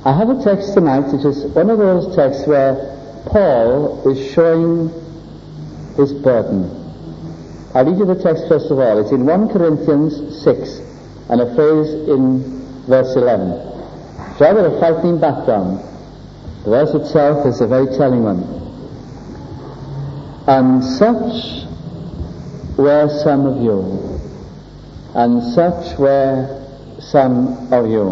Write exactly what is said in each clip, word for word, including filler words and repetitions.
I have a text tonight which is one of those texts where Paul is showing his burden. I'll read you the text first of all. It's in First Corinthians six, and a phrase in verse eleven. It's rather a frightening background. The verse itself is a very telling one. And such were some of you, and such were some of you.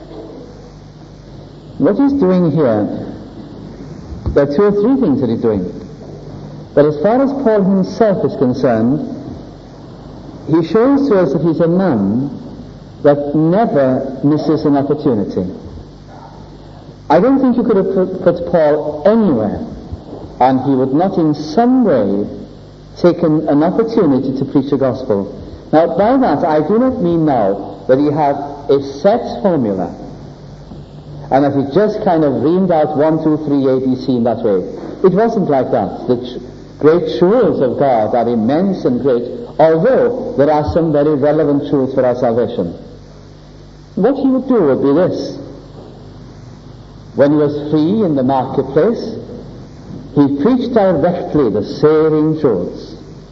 What he's doing here, there are two or three things that he's doing. But as far as Paul himself is concerned, he shows to us that he's a man that never misses an opportunity. I don't think you could have put, put Paul anywhere and he would not in some way taken an opportunity to preach the gospel. Now, by that, I do not mean now that he had a set formula and that he just kind of reamed out one, two, three, A, B, C in that way. It wasn't like that. The tr- great truths of God are immense and great, although there are some very relevant truths for our salvation. What he would do would be this. When he was free in the marketplace, he preached directly the saving truths.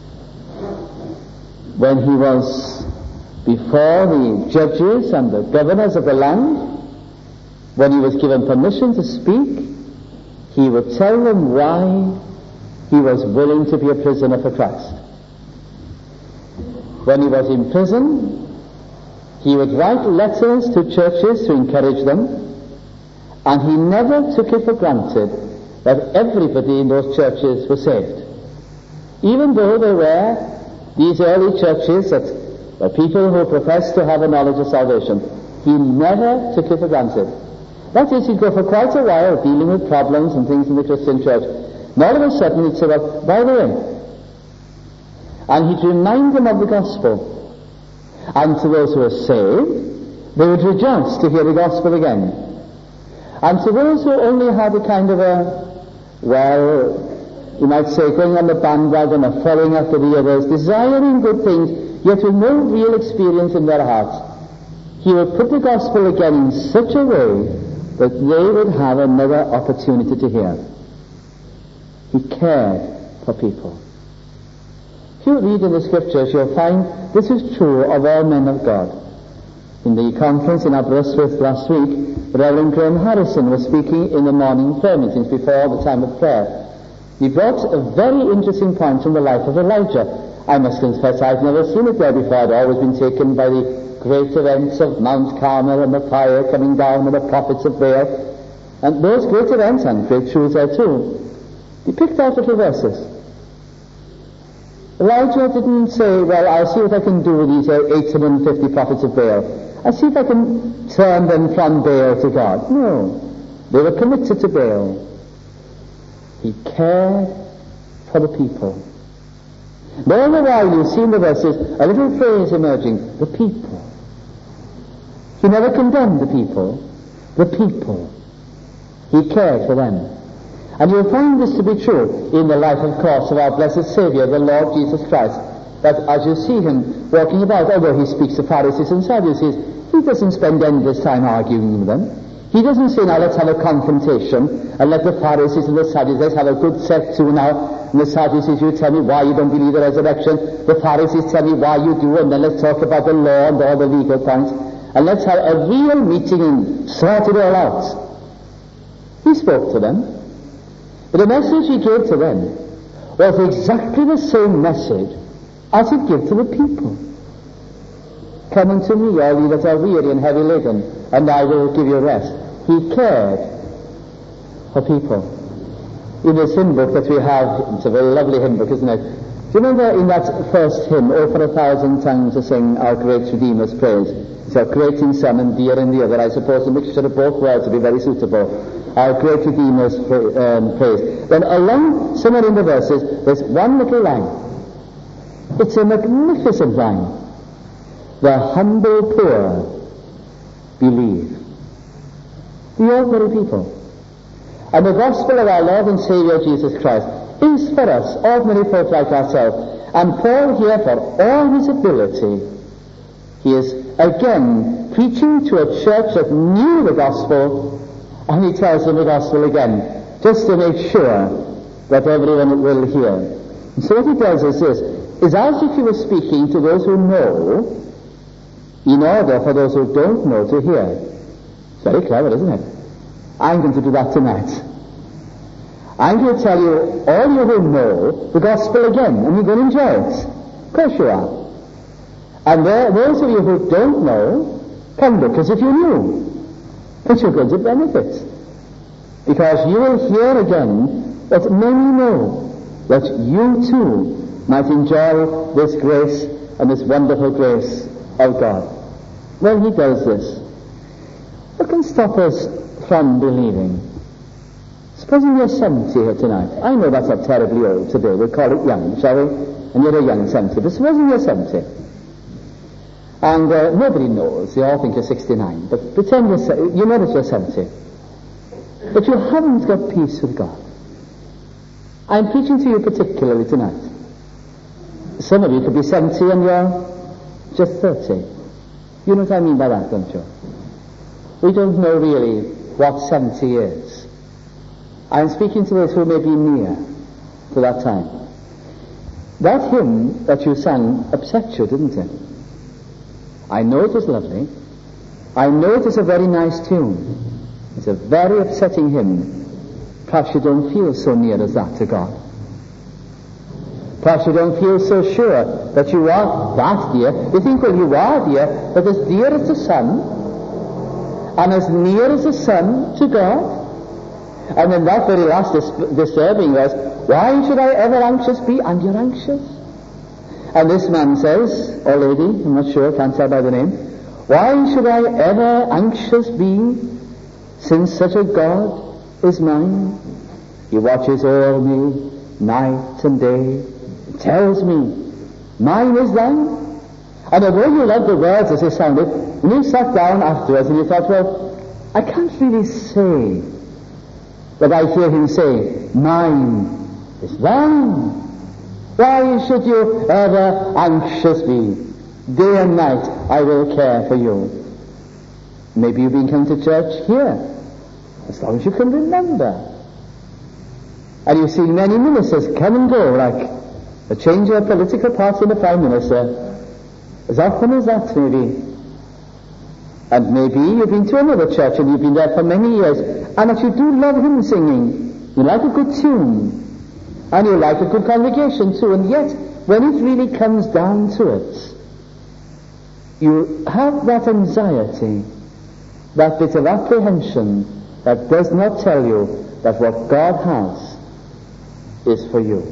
When he was before the judges and the governors of the land, when he was given permission to speak, he would tell them why he was willing to be a prisoner for Christ. When he was in prison, he would write letters to churches to encourage them, and he never took it for granted that everybody in those churches was saved. Even though there were these early churches that were people who professed to have a knowledge of salvation, he never took it for granted. That is, he'd go for quite a while dealing with problems and things in the Christian church. And all of a sudden he'd say, well, by the way, and he'd remind them of the gospel. And to those who were saved, they would rejoice to hear the gospel again. And to those who only had a kind of a, well, you might say, going on the bandwagon or following after the others, desiring good things, yet with no real experience in their hearts, he would put the gospel again in such a way that they would have another opportunity to hear. He cared for people. If you read in the scriptures, you'll find this is true of all men of God. In the conference in Aberystwyth last week, Reverend Graham Harrison was speaking in the morning prayer meetings before the time of prayer. He brought a very interesting point from the life of Elijah. I must confess I've never seen it there before. I'd always been taken by the great events of Mount Carmel and the fire coming down and the prophets of Baal. And those great events and great truths there too. He picked out little verses. Elijah didn't say, well, I'll see what I can do with these eight hundred fifty prophets of Baal. I'll see if I can turn them from Baal to God. No. They were committed to Baal. He cared for the people. But all the while you see in the verses a little phrase emerging, the people. He never condemned the people. The people. He cared for them. And you'll find this to be true in the life, of course, of our blessed Saviour, the Lord Jesus Christ. That as you see him walking about, although he speaks to Pharisees and Sadducees, he doesn't spend endless time arguing with them. He doesn't say, now let's have a confrontation and let the Pharisees and the Sadducees have a good set to now. And the Sadducees, you tell me why you don't believe the resurrection. The Pharisees tell me why you do, and then let's talk about the law and all the legal points. And let's have a real meeting and sort it all out. He spoke to them. But the message he gave to them was exactly the same message as he gave to the people. Come unto me, all ye that are weary and heavy laden, and I will give you rest. He cared for people. In this hymn book that we have, it's a very lovely hymn book, isn't it? Do you remember in that first hymn, Oh, for a thousand tongues to sing our great Redeemer's praise? It's our great in some and dear in the other. I suppose the mixture of both words would be very suitable. Our great Redeemer's pra- um, praise. Then along, somewhere in the verses, there's one little line. It's a magnificent line. The humble poor believe. The ordinary people. And the gospel of our Lord and Saviour Jesus Christ is for us, ordinary folk like ourselves. And Paul here, for all his ability, he is again preaching to a church that knew the gospel And he tells them the gospel again, just to make sure that everyone will hear. And so what he tells us is, is as if he was speaking to those who know, in order for those who don't know to hear. It's very clever, isn't it? I'm going to do that tonight. I'm going to tell you, all you who know, the gospel again, and you're going to enjoy it. Of course you are. And there, those of you who don't know, come look as if you knew. But you're going to benefit. Because you will hear again that many know, that you too might enjoy this grace and this wonderful grace of God. Well, he does this. What can stop us from believing? Supposing you're seventy here tonight. I know that's not terribly old today. We'll call it young, shall we? And you're a young seventy. But supposing you're seventy. And uh, nobody knows. They all think you're sixty-nine. But pretend you're se- you know that you're seventy. But you haven't got peace with God. I'm preaching to you particularly tonight. Some of you could be seventy and you're just thirty. You know what I mean by that, don't you? We don't know really what seventy is. I'm speaking to those who may be near to that time. That hymn that you sang upset you, didn't it? I know it was lovely. I know it is a very nice tune. It's a very upsetting hymn. Perhaps you don't feel so near as that to God. Perhaps you don't feel so sure that you are that dear. You think, well, you are dear, but as dear as the sun, and as near as the sun to God. And then that very last dis- disturbing was, why should I ever anxious be? And you're anxious. And this man says, or lady, I'm not sure, can't tell by the name, why should I ever anxious be, since such a God is mine? He watches over me night and day, tells me, mine is thine. And although you loved the words as they sounded, when you sat down afterwards and you thought, well, I can't really say, but I hear him say, mine is thine. Why should you ever anxious be? Day and night I will care for you. Maybe you've been coming to church here, as long as you can remember. And you've seen many ministers come and go, like a change of a political party in the Prime Minister, as often as that maybe. And maybe you've been to another church and you've been there for many years, and that you do love hymn singing. You like a good tune. And you like a good congregation too, and yet, when it really comes down to it, you have that anxiety, that bit of apprehension that does not tell you that what God has is for you.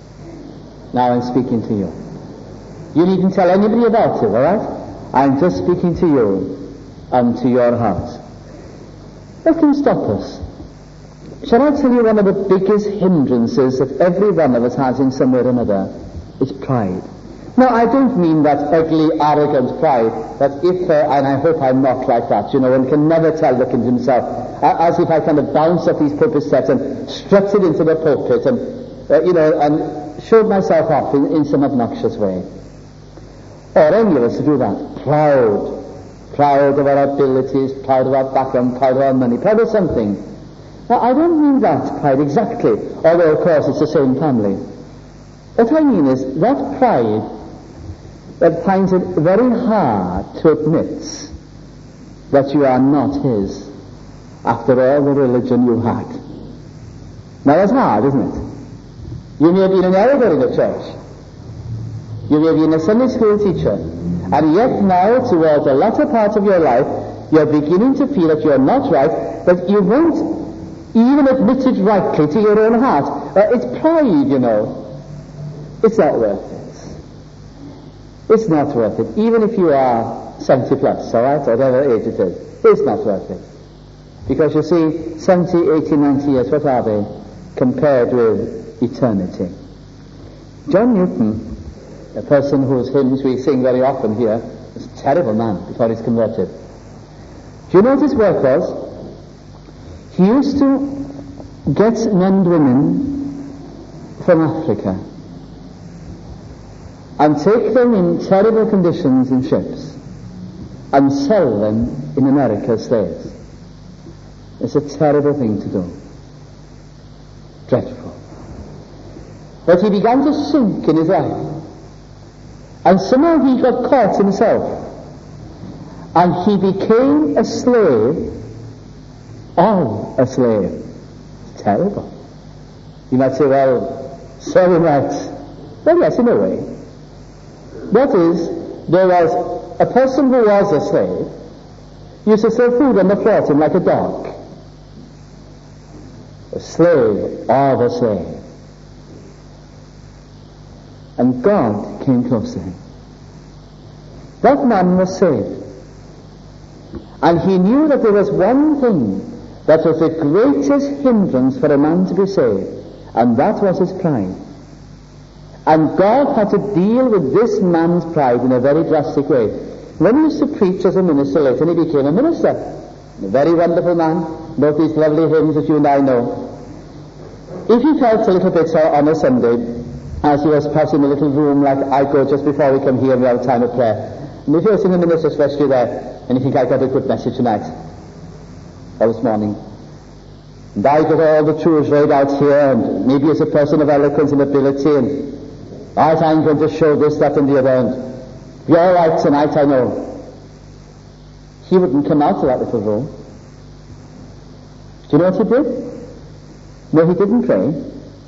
Now I'm speaking to you. You needn't tell anybody about it, alright? I'm just speaking to you and to your heart. What can stop us? Shall I tell you one of the biggest hindrances that every one of us has in some way or another? Is pride. Now, I don't mean that ugly, arrogant pride, that if, uh, and I hope I'm not like that, you know, one can never tell looking to himself, uh, as if I kind of bounced up these pulpit steps and strutted into the pulpit and, uh, you know, and showed myself off in, in some obnoxious way. Or any of us to do that. Proud. Proud of our abilities, proud of our background, proud of our money, proud of something. Now, I don't mean that pride exactly, although, of course, it's the same family. What I mean is that pride that finds it very hard to admit that you are not his after all the religion you had. Now, that's hard, isn't it? You may have been an elder in the church. You may have been a Sunday school teacher. And yet now, towards the latter part of your life, you're beginning to feel that you're not right, but you won't even admit it rightly to your own heart. Uh, it's pride, you know. It's not worth it. It's not worth it. Even if you are seventy plus, all right, whatever age it is. It's not worth it. Because you see, seventy, eighty, ninety years, what are they compared with eternity? John Newton, a person whose hymns we sing very often here, was a terrible man before he's converted. Do you know what his work was? He used to get men and women from Africa and take them in terrible conditions in ships and sell them in America as slaves. It's a terrible thing to do. Dreadful. But he began to sink in his life. And somehow he got caught himself. And he became a slave of a slave. It's terrible. You might say, well, so in that. Well, yes, in a way. That is, there was a person who was a slave, used to throw food on the floor to him like a dog. A slave of a slave. And God came close to him. That man was saved. And he knew that there was one thing that was the greatest hindrance for a man to be saved, and that was his pride. And God had to deal with this man's pride in a very drastic way. When he used to preach as a minister, later he became a minister. A very wonderful man, both these lovely hymns that you and I know. If he felt a little bit so on a Sunday, as he was perhaps in a little room like I go just before we come here and we have a time of prayer, and if you was in the minister's vestry there, and you think I got a good message tonight, or this morning, and I got all the truths laid out here, and maybe as a person of eloquence and ability, and right, I'm going to show this, that, and the other, and be all right tonight, I know. He wouldn't come out of that little room. Do you know what he did? No, he didn't pray.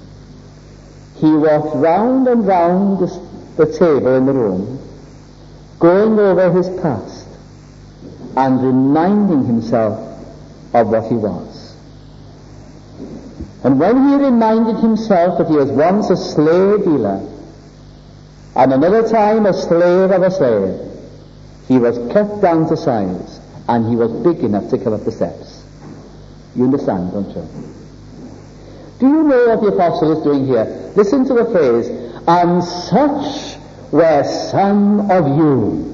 He walked round and round the, the table in the room, going over his past and reminding himself of what he was. And when he reminded himself that he was once a slave dealer and another time a slave of a slave, he was cut down to size and he was big enough to come up the steps. You understand, don't you? Do you know what the apostle is doing here? Listen to the phrase, and such were some of you.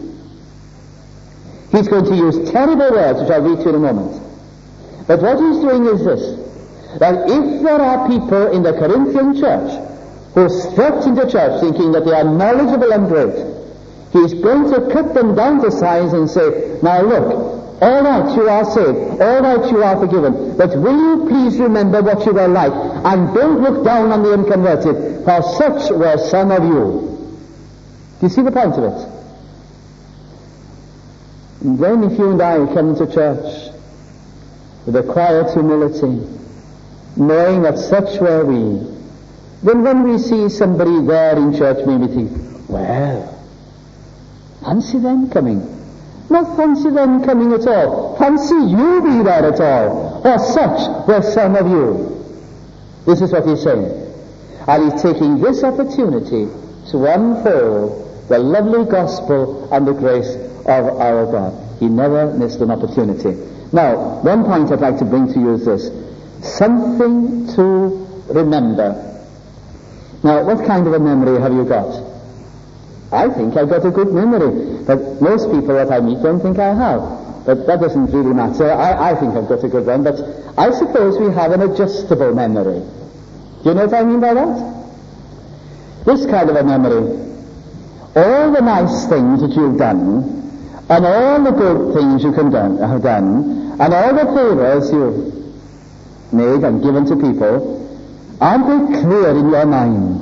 He's going to use terrible words, which I'll read to you in a moment. But what he's doing is this, that if there are people in the Corinthian church who stepped into church thinking that they are knowledgeable and great, he's going to cut them down to size and say, now look, all right, you are saved. All right, you are forgiven. But will you please remember what you were like? And don't look down on the unconverted, for such were some of you. Do you see the point of it? And then if you and I come to church with a quiet humility, knowing that such were we, then when we see somebody there in church, maybe think, well, fancy them coming. Not fancy them coming at all. Fancy you be there at all. Or such were some of you. This is what he's saying. And he's taking this opportunity to unfold the lovely gospel and the grace of our God. He never missed an opportunity. Now, one point I'd like to bring to you is this. Something to remember. Now, what kind of a memory have you got? I think I've got a good memory, but most people that I meet don't think I have. But that doesn't really matter. I, I think I've got a good one, but I suppose we have an adjustable memory. Do you know what I mean by that? This kind of a memory. All the nice things that you've done, and all the good things you can done, have done, and all the favors you've made and given to people, aren't they clear in your mind?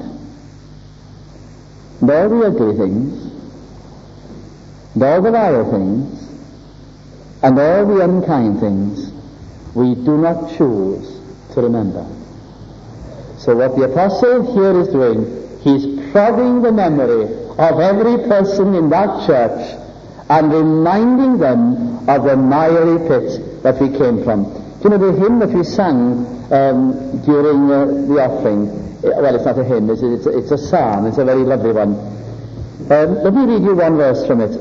And all the ugly things, and all the vile things, and all the unkind things, we do not choose to remember. So what the apostle here is doing, he's prodding the memory of every person in that church and reminding them of the miry pit that we came from. Do you know the hymn that we sang um, during uh, the offering? Well, it's not a hymn, it's a, it's, a, it's a psalm, it's a very lovely one. Um, let me read you one verse from it.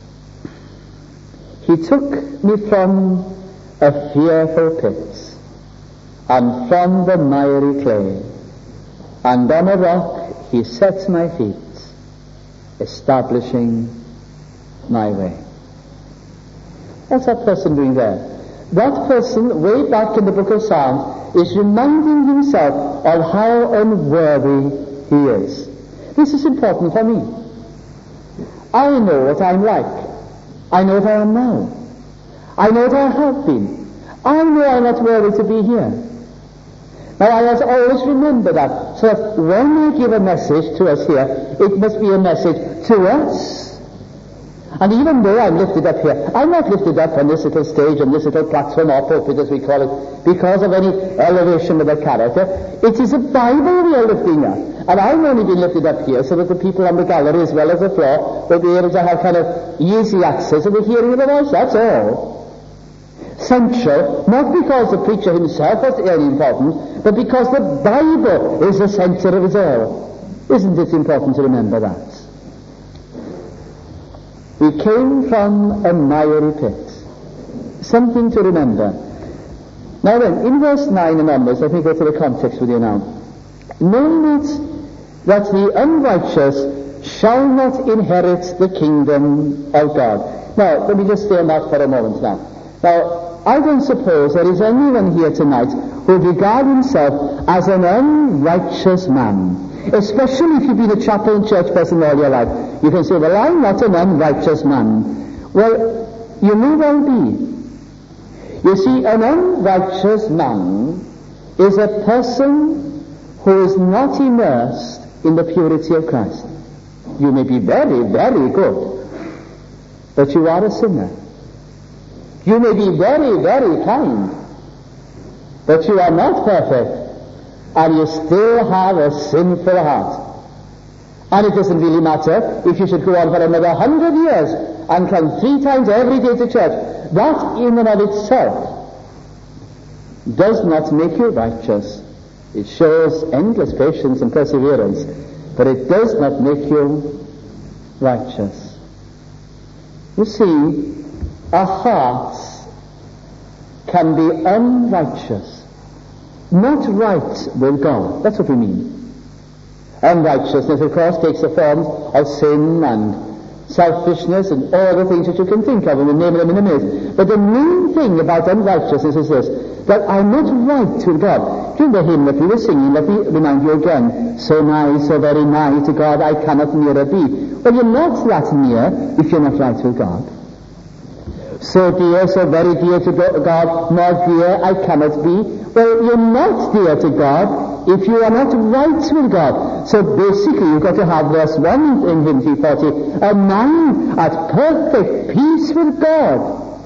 He took me from a fearful pit, and from the miry clay, and on a rock he set my feet, establishing my way. What's that person doing there? That person, way back in the book of Psalms, is reminding himself of how unworthy he is. This is important for me. I know what I'm like. I know what I am now. I know what I have been. I know I'm not worthy to be here. Now I must always remember that, so that when I give a message to us here, it must be a message to us. And even though I'm lifted up here, I'm not lifted up on this little stage, on this little platform or pulpit as we call it, because of any elevation of a character. It is the Bible we are lifting up. And I've only been lifted up here so that the people on the gallery as well as the floor will be able to have kind of easy access to the hearing of the voice. That's all. Central, not because the preacher himself was any important, but because the Bible is the center of it all. Isn't it important to remember that? We came from a miry pit. Something to remember. Now then, in verse nine and onwards, let me go to the context with you now. Know it that the unrighteous shall not inherit the kingdom of God. Now, let me just stay on that for a moment now. Now, I don't suppose there is anyone here tonight who would regard himself as an unrighteous man. Especially if you've been a chapel and church person all your life. You can say, well, I'm not an unrighteous man. Well, you may well be. You see, an unrighteous man is a person who is not immersed in the purity of Christ. You may be very, very good, but you are a sinner. You may be very, very kind, but you are not perfect. And you still have a sinful heart. And it doesn't really matter if you should go on for another hundred years and come three times every day to church. That in and of itself does not make you righteous. It shows endless patience and perseverance, but it does not make you righteous. You see, our hearts can be unrighteous. Not right with God. That's what we mean. Unrighteousness, of course, takes the form of sin and selfishness and all the things that you can think of, and we'll name them in a minute. But the main thing about unrighteousness is this, that I'm not right with God. Do you remember the hymn that we were singing? Let me remind you again. So nigh, so very nigh to God, I cannot nearer be. Well, you're not that near if you're not right with God. So dear, so very dear to God, more dear I cannot be. Well, you're not dear to God if you are not right with God. So basically you've got to have verse one in hymn three forty, a man at perfect peace with God.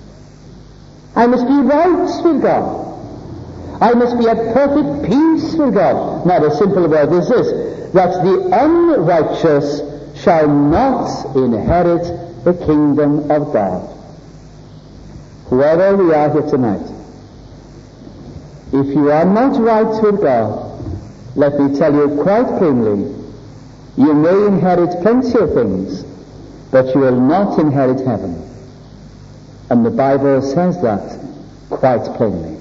I must be right with God. I must be at perfect peace with God. Now the simple word is this, that the unrighteous shall not inherit the kingdom of God. Whoever we are here tonight, if you are not right with God, let me tell you quite plainly, you may inherit plenty of things, but you will not inherit heaven. And the Bible says that quite plainly.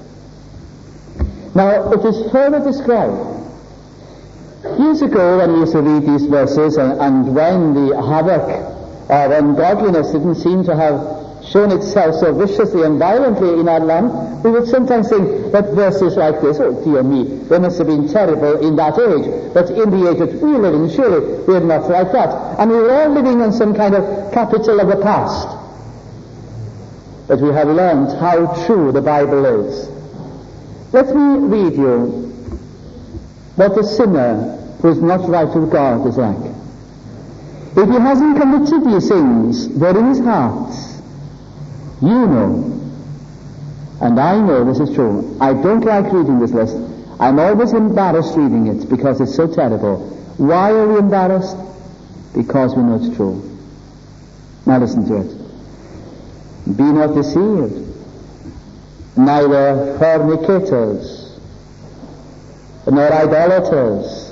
Now, it is further described. Years ago, when we used to read these verses, and, and when the havoc or ungodliness didn't seem to have shown itself so viciously and violently in our land, we would sometimes think that verses like this, oh dear me, they must have been terrible in that age, but in the age that we live in, surely we're not like that. And we're all living on some kind of capital of the past. But we have learned how true the Bible is. Let me read you what the sinner who is not right with God is like. If he hasn't committed these sins, they're in his heart. You know, and I know this is true. I don't like reading this list. I'm always embarrassed reading it because it's so terrible. Why are we embarrassed? Because we know it's true. Now listen to it. Be not deceived. Neither fornicators, nor idolaters,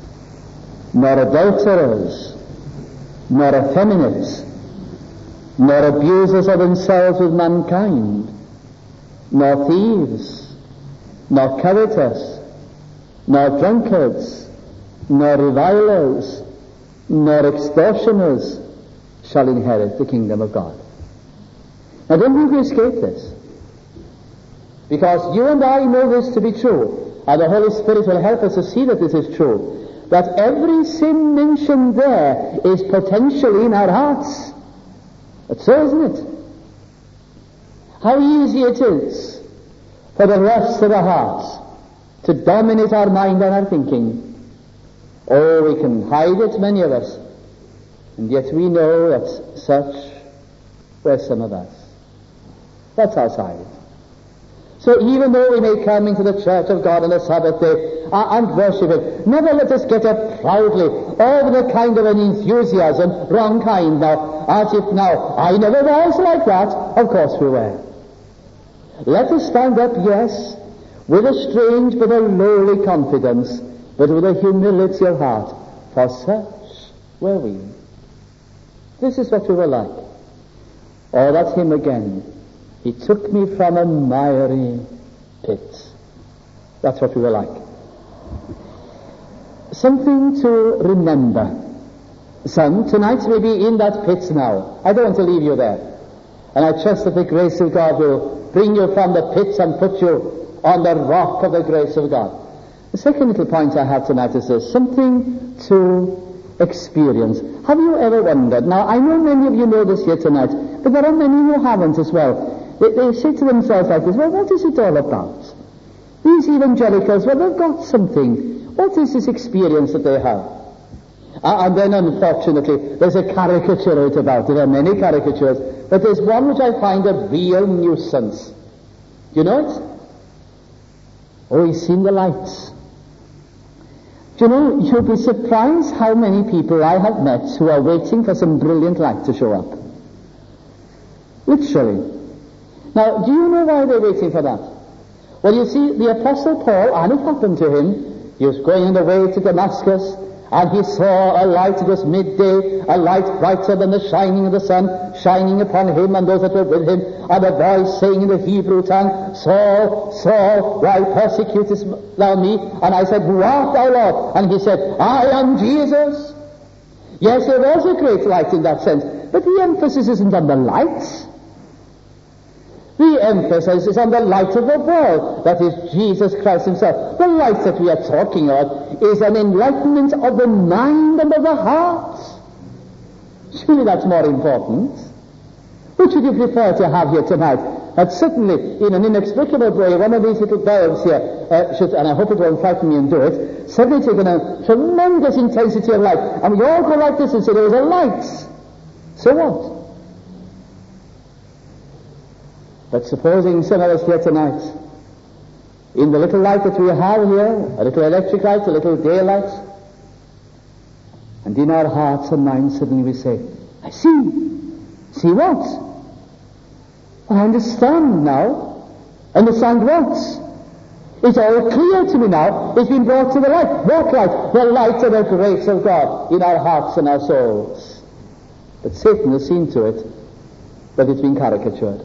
nor adulterers, nor effeminates, nor abusers of themselves with mankind, nor thieves, nor covetous, nor drunkards, nor revilers, nor extortioners shall inherit the kingdom of God. Now don't think you escape this, because you and I know this to be true, and the Holy Spirit will help us to see that this is true, that every sin mentioned there is potentially in our hearts. But so isn't it? How easy it is for the rest of our hearts to dominate our mind and our thinking. Oh, we can hide it, many of us, and yet we know that such were some of us. That's our side. So even though we may come into the church of God on a Sabbath day uh, and worship it, never let us get up proudly over the kind of an enthusiasm, wrong kind now, as if now, I never was like that. Of course we were. Let us stand up, yes, with a strange but a lowly confidence, but with a humility of heart, for such were we. This is what we were like. Oh, that hymn again. He took me from a miry pit. That's what we were like. Something to remember. Some, tonight may be in that pit now. I don't want to leave you there. And I trust that the grace of God will bring you from the pit and put you on the rock of the grace of God. The second little point I have tonight is this, something to experience. Have you ever wondered? Now, I know many of you know this here tonight, but there are many who haven't as well. They, they say to themselves like this, well, what is it all about? These evangelicals, well, they've got something. What is this experience that they have? Uh, and then, unfortunately, there's a caricature out about it. There are many caricatures, but there's one which I find a real nuisance. Do you know it? Oh, he's seen the lights. Do you know, you'll be surprised how many people I have met who are waiting for some brilliant light to show up. Literally. Now, do you know why they're waiting for that? Well, you see, the Apostle Paul, and it happened to him, he was going on the way to Damascus, and he saw a light, it was midday, a light brighter than the shining of the sun, shining upon him and those that were with him, and a voice saying in the Hebrew tongue, Saul, Saul, why persecutest thou me? And I said, Who art thou, Lord? And he said, I am Jesus. Yes, there was a great light in that sense, but the emphasis isn't on the lights. The emphasis is on the light of the world, that is Jesus Christ himself. The light that we are talking of is an enlightenment of the mind and of the heart. Surely that's more important. Which would you prefer to have here tonight? That certainly, in an inexplicable way, one of these little bells here, uh, should, and I hope it won't frighten me and do it, suddenly taken a tremendous intensity of light. And we all go like this and say, there was a light. So what? But supposing some of us here tonight, in the little light that we have here, a little electric light, a little daylight, and in our hearts and minds suddenly we say, I see. See what? I understand now. Understand what? It's all clear to me now. It's been brought to the light. What light? The light of the grace of God in our hearts and our souls. But Satan has seen to it that it's been caricatured.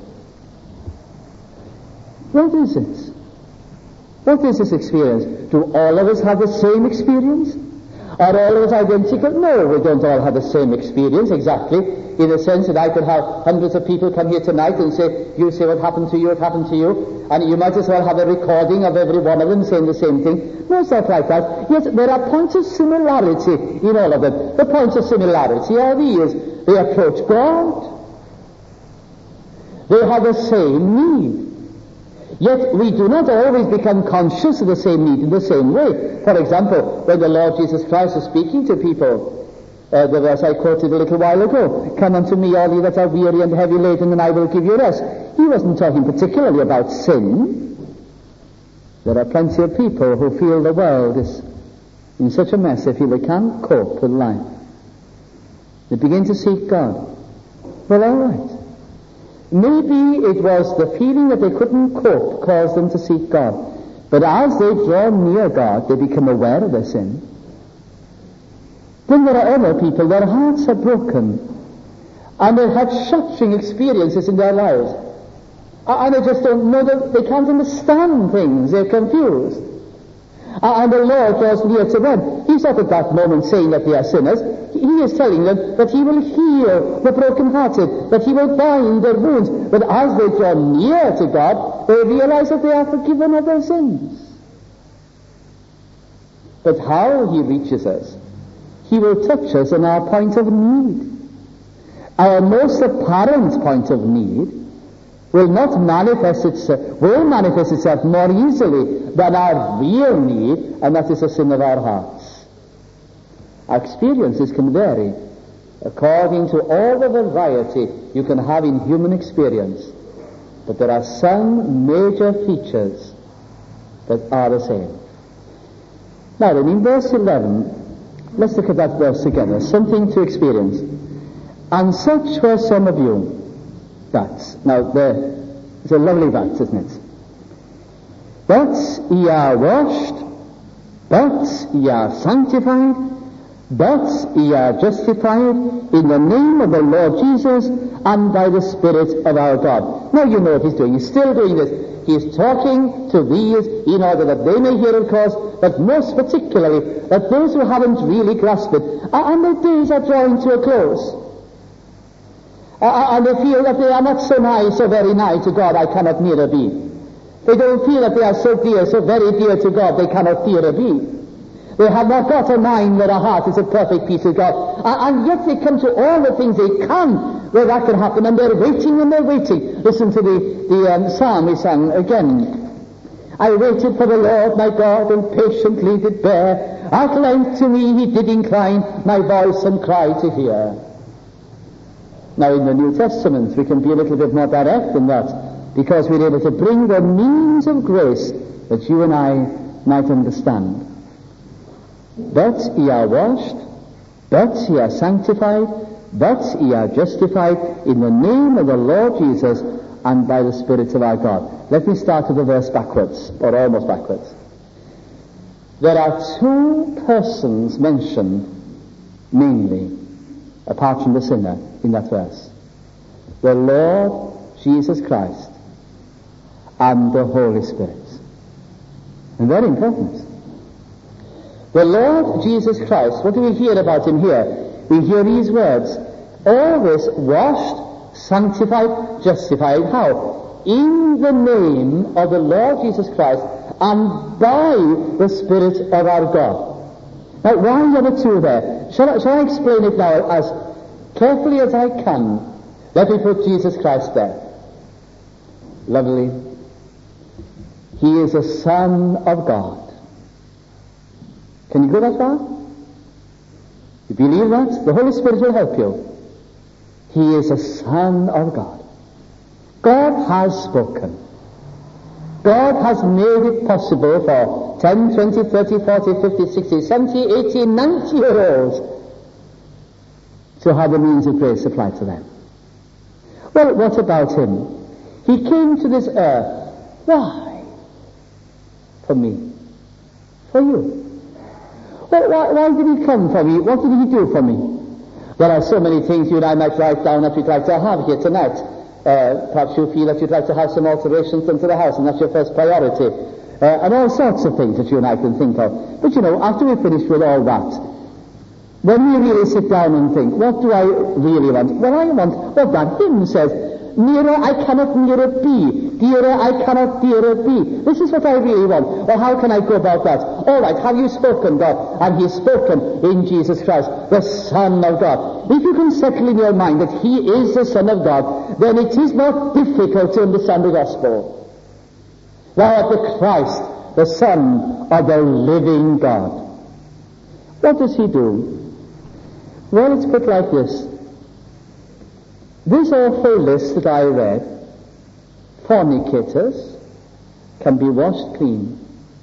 What is it? What is this experience? Do all of us have the same experience? Are all of us identical? No, we don't all have the same experience exactly, in the sense that I could have hundreds of people come here tonight and say, you say what happened to you, what happened to you, and you might as well have a recording of every one of them saying the same thing. No, it's not like that. Yet there are points of similarity in all of them. The points of similarity are these. They approach God. They have the same need. Yet we do not always become conscious of the same need in the same way. For example, when the Lord Jesus Christ is speaking to people, uh, the verse I quoted a little while ago, come unto me all ye that are weary and heavy laden, and I will give you rest. He wasn't talking particularly about sin. There are plenty of people who feel the world is in such a mess they feel they can't cope with life. They begin to seek God. Well, all right. Maybe it was the feeling that they couldn't cope caused them to seek God. But as they draw near God, they become aware of their sin. Then there are other people, their hearts are broken, and they've had shattering experiences in their lives. And they just don't know, that they can't understand things, they're confused. And the Lord draws near to them. He's not at that moment saying that they are sinners. He is telling them that he will heal the brokenhearted, that he will bind their wounds. But as they draw near to God, they realize that they are forgiven of their sins. But how he reaches us, he will touch us in our point of need. Our most apparent point of need will not manifest itself, will manifest itself more easily than our real need, and that is the sin of our hearts. Our experiences can vary according to all the variety you can have in human experience, but there are some major features that are the same. Now then, in verse eleven, let's look at that verse together, something to experience. And such were some of you. That's, now there, it's a lovely verse, isn't it? But ye are washed, but ye are sanctified, but ye are justified in the name of the Lord Jesus and by the Spirit of our God. Now you know what he's doing. He's still doing this. He is talking to these in order that they may hear, of course, but most particularly that those who haven't really grasped it, and their days are drawing to a close. Uh, and they feel that they are not so nigh, so very nigh to God, I cannot nearer be. They don't feel that they are so dear, so very dear to God, they cannot nearer be. They have not got a mind where a heart is a perfect peace with God. Uh, and yet they come to all the things they can where that can happen, and they're waiting and they're waiting. Listen to the, the um, psalm we sang again. I waited for the Lord my God, and patiently did bear. At length to me he did incline my voice and cry to hear. Now in the New Testament we can be a little bit more direct than that, because we're able to bring the means of grace that you and I might understand. But ye are washed, but ye are sanctified, but ye are justified in the name of the Lord Jesus and by the Spirit of our God. Let me start with the verse backwards, or almost backwards. There are two persons mentioned mainly, apart from the sinner, in that verse. The Lord Jesus Christ and the Holy Spirit. And very important. The Lord Jesus Christ, what do we hear about him here? We hear these words, always washed, sanctified, justified. How? In the name of the Lord Jesus Christ and by the Spirit of our God. Now, why are the two there? Shall I, shall I explain it now as carefully as I can? Let me put Jesus Christ there. Lovely. He is a Son of God. Can you go that far? You believe that? The Holy Spirit will help you. He is a Son of God. God has spoken. God has made it possible for ten, twenty, thirty, forty, fifty, sixty, seventy, eighty, ninety year olds to have the means of grace applied to them. Well, what about him? He came to this earth. Why? For me. For you. Well, why, why did he come for me? What did he do for me? There are so many things you and I might write down that we'd like to have here tonight. Uh, perhaps you feel that you'd like to have some alterations done to the house, and that's your first priority. Uh, and all sorts of things that you and I can think of. But you know, after we've finished with all that, when we really sit down and think, what do I really want? Well, I want what that hymn says, nearer I cannot nearer be, dearer I cannot dearer be. This is what I really want. Well, how can I go about that? All right, have you spoken, God? And he's spoken in Jesus Christ, the Son of God. If you can settle in your mind that he is the Son of God, then it is not difficult to understand the gospel. Thou art the Christ, the Son of the living God. What does he do? Well, it's put like this. This awful list that I read, fornicators can be washed clean.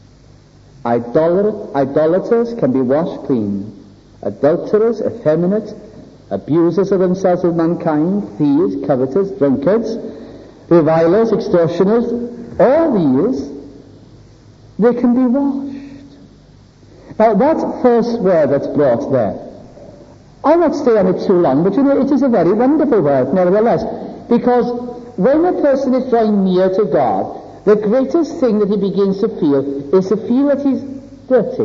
Idolat- idolaters can be washed clean. Adulterers, effeminate, abusers of themselves with mankind, thieves, covetous, drunkards, revilers, extortioners, all these, they can be washed. Now that first word that's brought there, I'll not stay on it too long, but you know, it is a very wonderful word, nevertheless, because when a person is drawing near to God, the greatest thing that he begins to feel is to feel that he's dirty.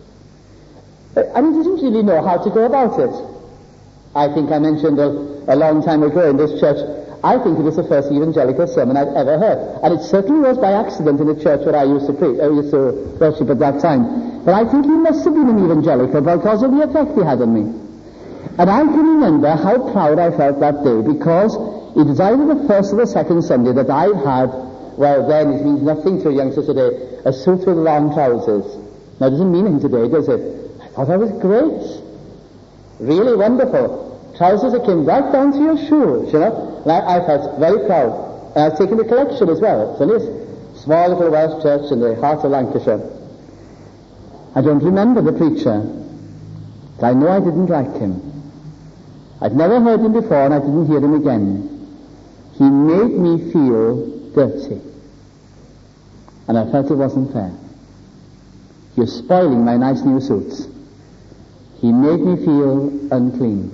And he doesn't really know how to go about it. I think I mentioned a, a long time ago in this church, I think it was the first evangelical sermon I've ever heard. And it certainly was by accident in the church where I used to preach, I used to worship at that time. But I think he must have been an evangelical because of the effect he had on me. And I can remember how proud I felt that day, because It was either the first or the second Sunday that I had, well then it means nothing to a youngster today, a suit with long trousers. Now it doesn't mean anything today, does it? I thought I was great. Really wonderful. Trousers that came right down to your shoes, you know. And I, I felt very proud. And I was taking the collection as well. It's only a small little Welsh church in the heart of Lancashire. I don't remember the preacher, but I know I didn't like him. I'd never heard him before and I didn't hear him again. He made me feel dirty. And I felt it wasn't fair. He was spoiling my nice new suits. He made me feel unclean.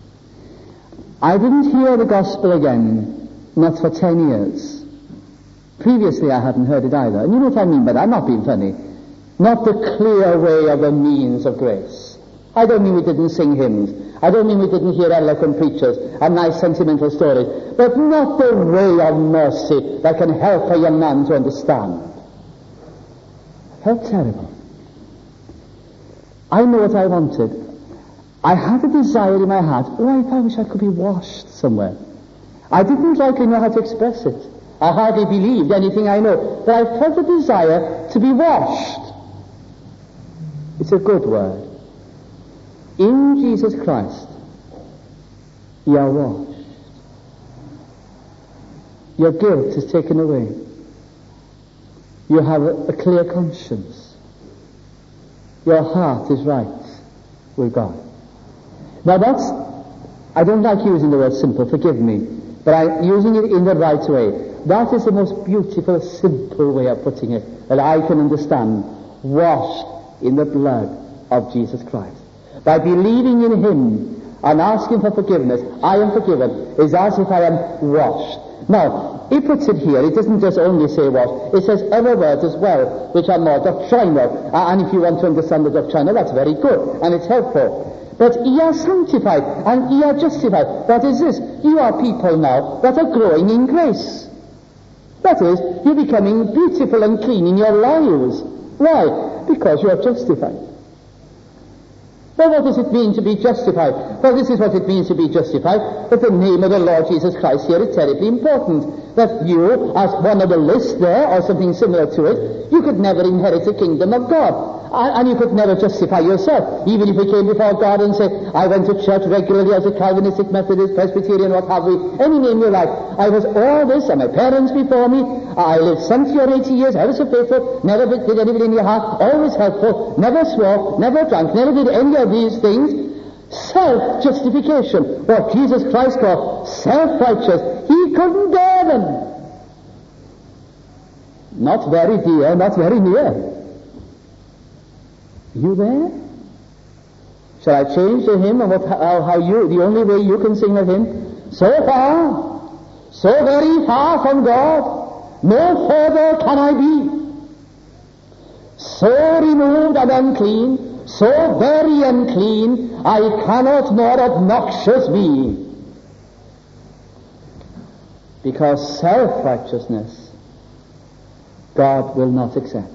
I didn't hear the gospel again, not for ten years. Previously I hadn't heard it either. And you know what I mean by that? I'm not being funny. Not the clear way of the means of grace. I don't mean we didn't sing hymns. I don't mean we didn't hear eloquent preachers and nice sentimental stories, but not the way of mercy that can help a young man to understand. How terrible. I know what I wanted. I had a desire in my heart, oh, I wish I could be washed somewhere. I didn't rightly know how to express it. I hardly believed anything I know, but I felt a desire to be washed. It's a good word. In Jesus Christ, you are washed. Your guilt is taken away. You have a, a clear conscience. Your heart is right with God. Now that's, I don't like using the word simple, forgive me, but I'm using it in the right way. That is the most beautiful, simple way of putting it that I can understand. Washed in the blood of Jesus Christ. By believing in him and asking for forgiveness, I am forgiven, is as if I am washed. Now, he puts it here, it doesn't just only say washed, it says other words as well, which are more doctrinal. Uh, and if you want to understand the doctrinal, that's very good, and it's helpful. But ye are sanctified, and ye are justified. What is this? You are people now that are growing in grace. That is, you're becoming beautiful and clean in your lives. Why? Because you are justified. Well, what does it mean to be justified? Well, this is what it means to be justified, that the name of the Lord Jesus Christ here is terribly important. That you, as one of the list there, or something similar to it, you could never inherit the kingdom of God. And, and you could never justify yourself, even if you came before God and said, I went to church regularly as a Calvinistic, Methodist, Presbyterian, what have we, any name you like. I was all this, and my parents before me. I lived seventy or eighty years, ever so faithful, never did anything in your heart, always helpful, never swore, never drank, never did any of these things. Self-justification, what Jesus Christ called self-righteous. He couldn't bear them. Not very dear, not very near. You there? Shall I change the hymn and what, how, how you, the only way you can sing of him? So far, so very far from God, no further can I be. So removed and unclean, so very unclean, I cannot nor obnoxious be. Because self-righteousness God will not accept.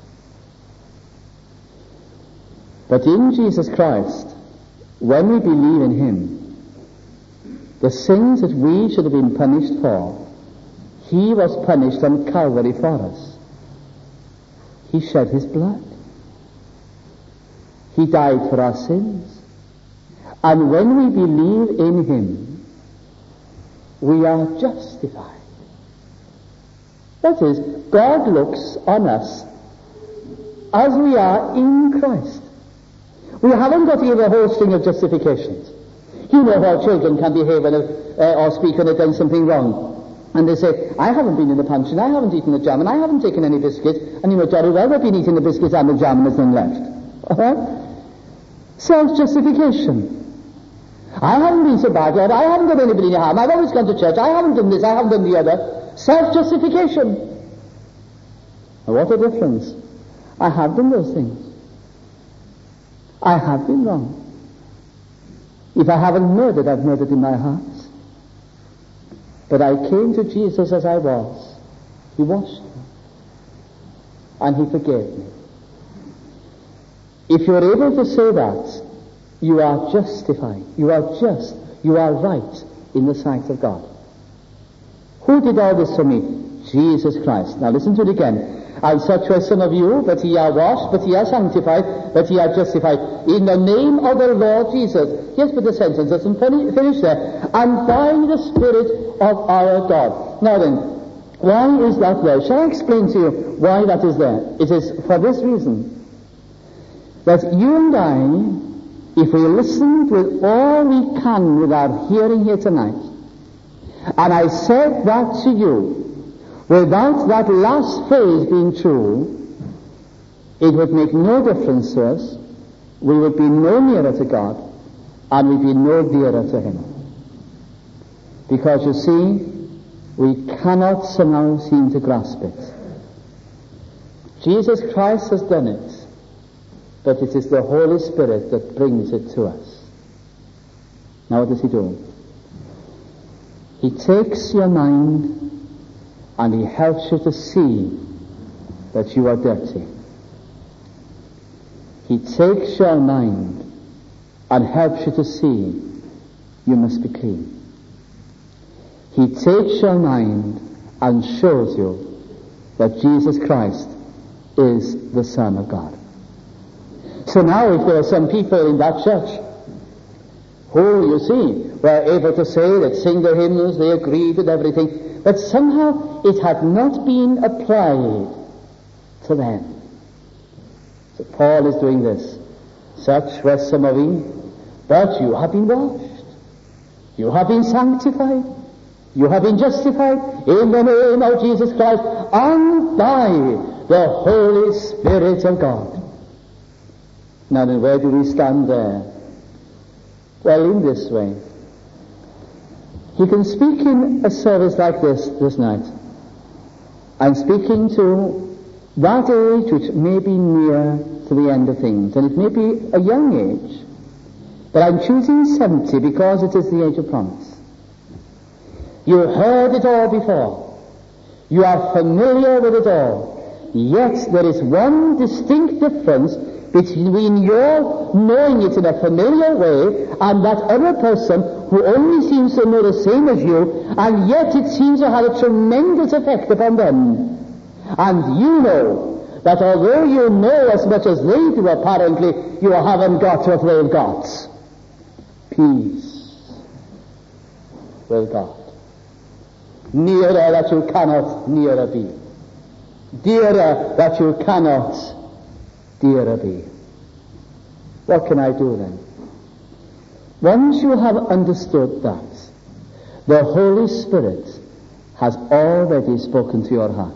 But in Jesus Christ, when we believe in him, the sins that we should have been punished for, he was punished on Calvary for us. He shed his blood. He died for our sins. And when we believe in him, we are justified. That is, God looks on us as we are in Christ. We haven't got even a whole string of justifications. You know how children can behave when, uh, or speak when they've done something wrong. And they say, I haven't been in the puncheon, I haven't eaten the jam, and I haven't taken any biscuits. And you know very well they've been eating the biscuits and the jam and there's none left. Uh-huh. Self-justification. I haven't been so bad, Lord, I haven't done anybody any harm, I've always gone to church, I haven't done this, I haven't done the other. Self-justification. And what a difference. I have done those things. I have been wrong. If I haven't murdered, I've murdered in my heart. But I came to Jesus as I was. He washed me. And he forgave me. If you're able to say that, you are justified. You are just. You are right in the sight of God. Who did all this for me? Jesus Christ. Now listen to it again. And such were some of you, but ye are washed, but ye are sanctified, but ye are justified, in the name of the Lord Jesus. Yes, but the sentence doesn't finish there. And by the Spirit of our God. Now then, why is that there? Shall I explain to you why that is there? It is for this reason, that you and I, if we listened with all we can with our hearing here tonight, and I said that to you, without that last phrase being true, it would make no difference to us. We would be no nearer to God, and we'd be no dearer to Him. Because you see, we cannot somehow seem to grasp it. Jesus Christ has done it, but it is the Holy Spirit that brings it to us. Now what does He do? He takes your mind and He helps you to see that you are dirty. He takes your mind and helps you to see you must be clean. He takes your mind and shows you that Jesus Christ is the Son of God. So now if there are some people in that church who, you see, were able to say that sing their hymns, they agreed with everything, but somehow it had not been applied to them. So Paul is doing this. Such were some of you, but you have been washed. You have been sanctified. You have been justified in the name of Jesus Christ and by the Holy Spirit of God. Now then, where do we stand there? Well, in this way. You can speak in a service like this this night. I'm speaking to that age which may be near to the end of things, and it may be a young age, but I'm choosing seventy because it is the age of promise. You heard it all before. You are familiar with it all. Yet there is one distinct difference between your knowing it in a familiar way and that other person who only seems to know the same as you, and yet it seems to have a tremendous effect upon them. And you know that although you know as much as they do apparently, you haven't got what they've got. Peace with God. Nearer that you cannot nearer be. Dearer that you cannot dearer be. What can I do then? Once you have understood that, the Holy Spirit has already spoken to your heart.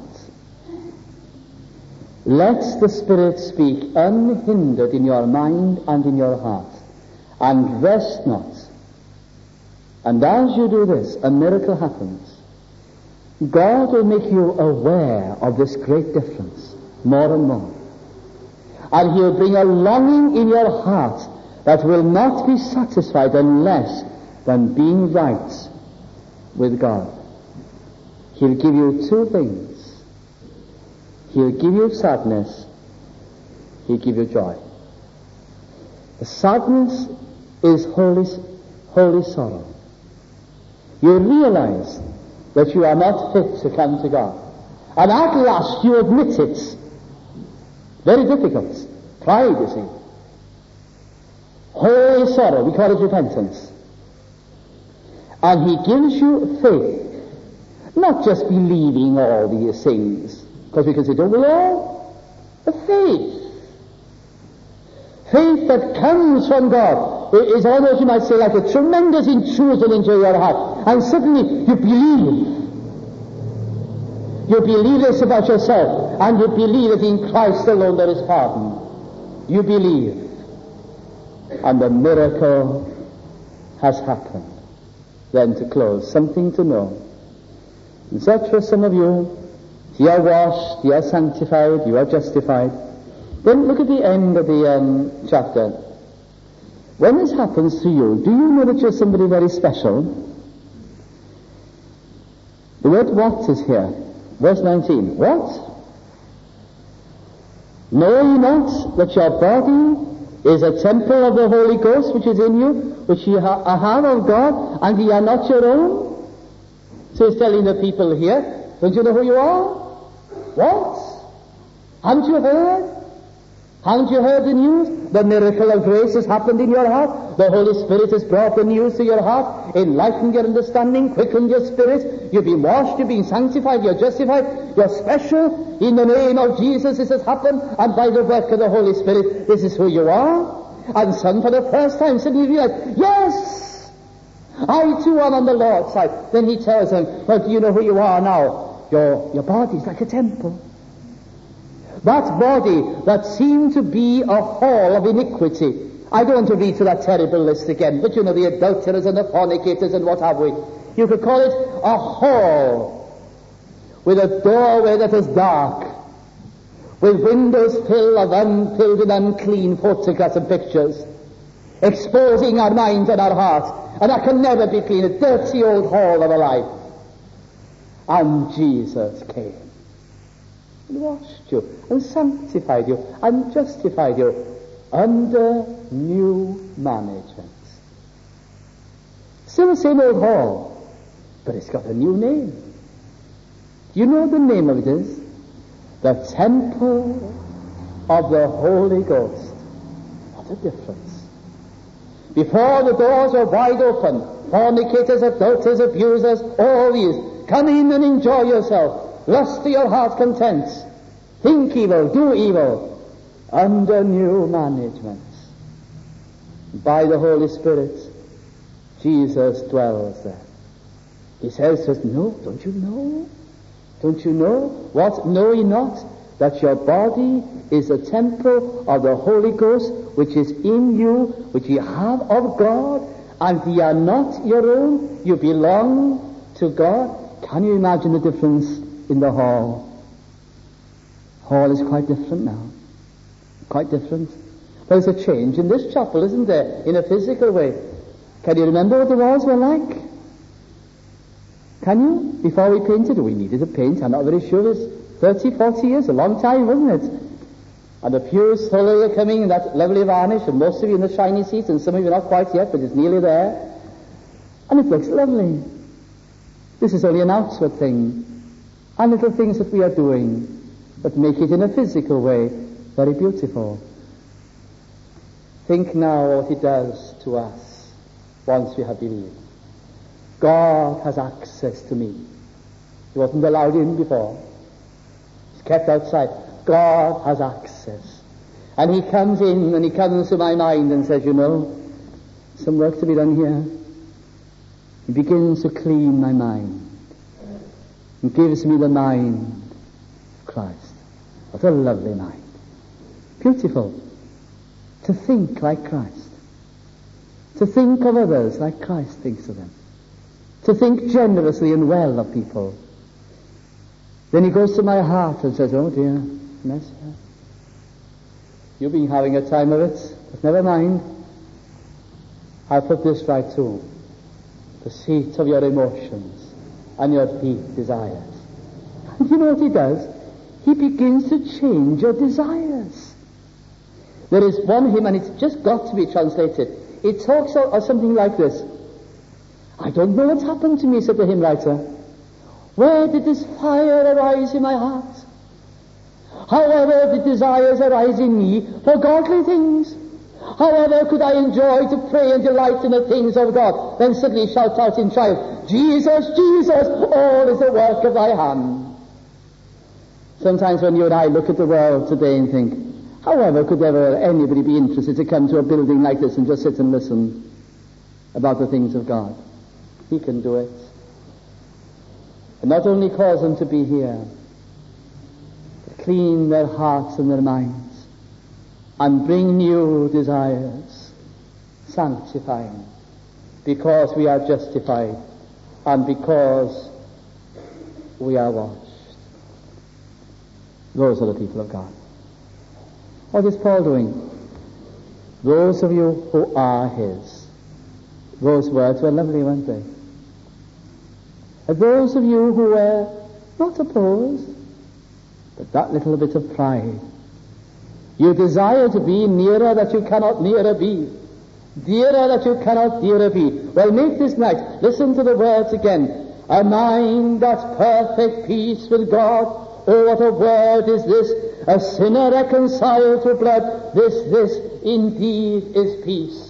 Let the Spirit speak unhindered in your mind and in your heart, and rest not. And as you do this, a miracle happens. God will make you aware of this great difference more and more. And He'll bring a longing in your heart that will not be satisfied unless than being right with God. He'll give you two things. He'll give you sadness. He'll give you joy. The sadness is holy, holy sorrow. You realize that you are not fit to come to God. And at last you admit it. Very difficult. Pride, you see. Holy sorrow, we call it repentance. And He gives you faith. Not just believing all these things, because we can say, don't we all? But faith. Faith that comes from God is almost, you might say, like a tremendous intrusion into your heart. And suddenly you believe. You believe this about yourself, and you believe that in Christ alone there is pardon. You believe. And the miracle has happened. Then to close, something to know. And such for some of you, you are washed, you are sanctified, you are justified. Then look at the end of the um, chapter. When this happens to you, do you know that you're somebody very special? The word what is here. Verse nineteen. What? Know ye not that your body is a temple of the Holy Ghost which is in you, which ye ha- have of God, and ye are not your own? So he's telling the people here, don't you know who you are? What? Haven't you heard? Haven't you heard the news? The miracle of grace has happened in your heart. The Holy Spirit has brought the news to your heart, enlightened your understanding, quickened your spirit. You've been washed, you've been sanctified, you're justified, you're special. In the name of Jesus this has happened, and by the work of the Holy Spirit, this is who you are. And some for the first time suddenly realize, yes, I too am on the Lord's side. Then he tells them, well, do you know who you are now? Your, your body's like a temple. That body that seemed to be a hall of iniquity. I don't want to read through that terrible list again, but you know, the adulterers and the fornicators and what have we. You could call it a hall with a doorway that is dark, with windows filled of un, filled with unclean photographs and pictures, exposing our minds and our hearts, and that can never be clean, a dirty old hall of a life. And Jesus came and washed you, and sanctified you, and justified you under new management. Still the same old hall, but it's got a new name. You know what the name of it is? The temple of the Holy Ghost. What a difference. Before the doors were wide open, fornicators, adulterers, abusers, all these, come in and enjoy yourself. Lust to your heart's content. Think evil, do evil, under new management. By the Holy Spirit, Jesus dwells there. He says to us, no, don't you know? Don't you know? What? Know ye not that your body is a temple of the Holy Ghost, which is in you, which ye have of God, and ye are not your own, you belong to God? Can you imagine the difference in the hall? Hall is quite different now. Quite different. There's a change in this chapel, isn't there? In a physical way. Can you remember what the walls were like? Can you? Before we painted, we needed to paint. I'm not very sure. It's thirty, forty years, a long time, wasn't it? And the pews slowly are coming in that lovely varnish, and most of you in the shiny seats, and some of you not quite yet, but it's nearly there. And it looks lovely. This is only an outward thing. And little things that we are doing that make it in a physical way very beautiful. Think now what it does to us once we have believed. God has access to me. He wasn't allowed in before. He's kept outside. God has access. And he comes in and he comes to my mind and says, you know, some work to be done here. He begins to clean my mind and gives me the mind of Christ. What a lovely mind. Beautiful. To think like Christ. To think of others like Christ thinks of them. To think generously and well of people. Then he goes to my heart and says, oh dear, Messiah, you've been having a time of it, but never mind. I'll put this right too. The seat of your emotions and your deep desires. And you know what he does? He begins to change your desires. There is one hymn, and it's just got to be translated. It talks of, of something like this. I don't know what's happened to me, said the hymn writer. Where did this fire arise in my heart? However, the desires arise in me for godly things. However could I enjoy to pray and delight in the things of God, then suddenly shout out in triumph, Jesus, Jesus, all is the work of thy hand. Sometimes when you and I look at the world today and think, however could ever anybody be interested to come to a building like this and just sit and listen about the things of God? He can do it. And not only cause them to be here, but clean their hearts and their minds and bring new desires, sanctifying, because we are justified and because we are washed. Those are the people of God. What is Paul doing? Those of you who are his. Those words were lovely, weren't they? And those of you who were not opposed, but that little bit of pride. You desire to be nearer that you cannot nearer be. Dearer that you cannot dearer be. Well, make this night, listen to the words again. A mind that's perfect peace with God. Oh, what a word is this! A sinner reconciled to blood. This, this indeed is peace.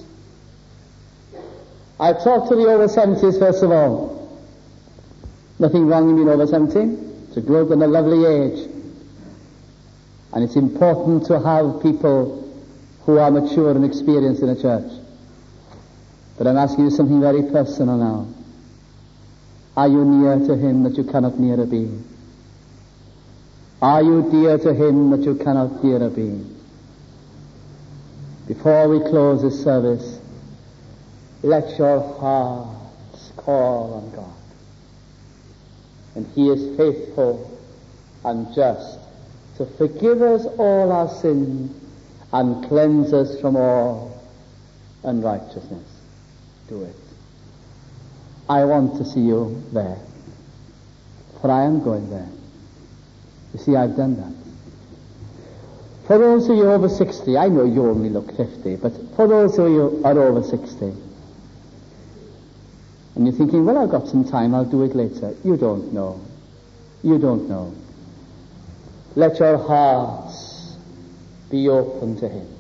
I talk to the over seventies first of all. Nothing wrong in being over seventy. It's a good and a lovely age. And it's important to have people who are mature and experienced in a church. But I'm asking you something very personal now. Are you near to him that you cannot nearer be? Are you dear to him that you cannot dearer be? Before we close this service, let your hearts call on God. And he is faithful and just to forgive us all our sins and cleanse us from all unrighteousness. Do it. I want to see you there, for I am going there. You see, I've done that. For those of you over sixty, I know you only look fifty, but for those of you who are over sixty, and you're thinking, well, I've got some time, I'll do it later. You don't know. You don't know. Let your hearts be open to him.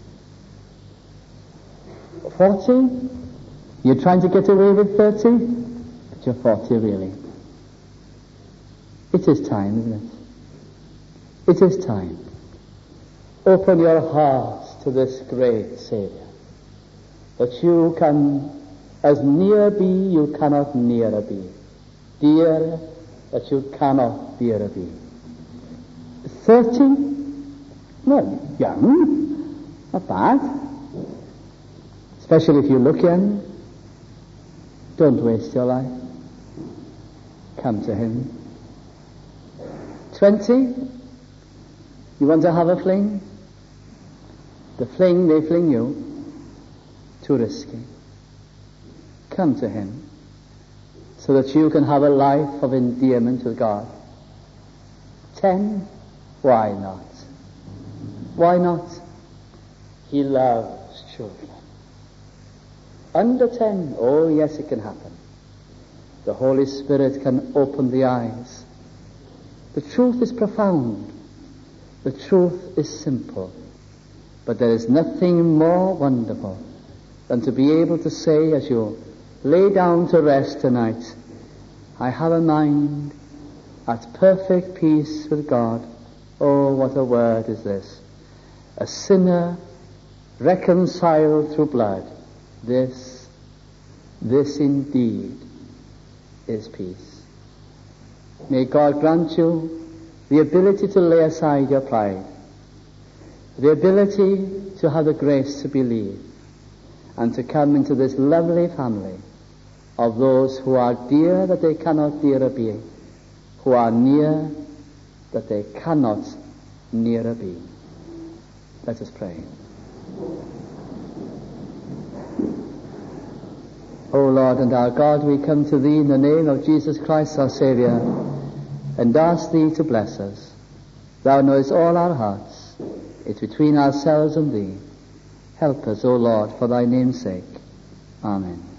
Forty? You're trying to get away with thirty? But you're forty, really. It is time, isn't it? It is time. Open your hearts to this great Savior, that you can, as near be you cannot nearer be, dear that you cannot dearer be. Thirty? Well, young, not bad. Especially if you look young. Don't waste your life. Come to him. Twenty? You want to have a fling? The fling they fling you, too risky. Come to him so that you can have a life of endearment with God. Ten? Why not? Why not? He loves children. Under ten, oh yes, it can happen. The Holy Spirit can open the eyes. The truth is profound. The truth is simple. But there is nothing more wonderful than to be able to say as you lay down to rest tonight, I have a mind at perfect peace with God. Oh, what a word is this. A sinner reconciled through blood. This, this indeed is peace. May God grant you the ability to lay aside your pride, the ability to have the grace to believe, and to come into this lovely family of those who are dear that they cannot dearer be, who are near that they cannot nearer be. Let us pray. O Lord and our God, we come to Thee in the name of Jesus Christ our Saviour, and ask Thee to bless us. Thou knowest all our hearts. It's between ourselves and Thee. Help us, O Lord, for Thy name's sake. Amen.